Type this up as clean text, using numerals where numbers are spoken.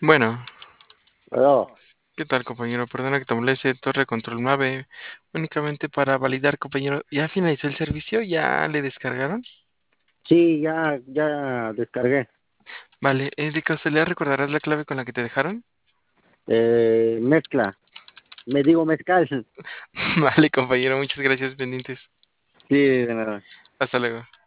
Bueno, Pero, ¿qué tal, compañero? Perdona que te moleste, Torre Control 9. Únicamente para validar, compañero. ¿Ya finalizó el servicio? ¿Ya le descargaron? sí, ya descargué. Vale, de casualidad recordarás la clave con la que te dejaron. Mezcla. Me digo mezcal. Vale, compañero, muchas gracias, pendientes. Sí, de nada. Hasta luego.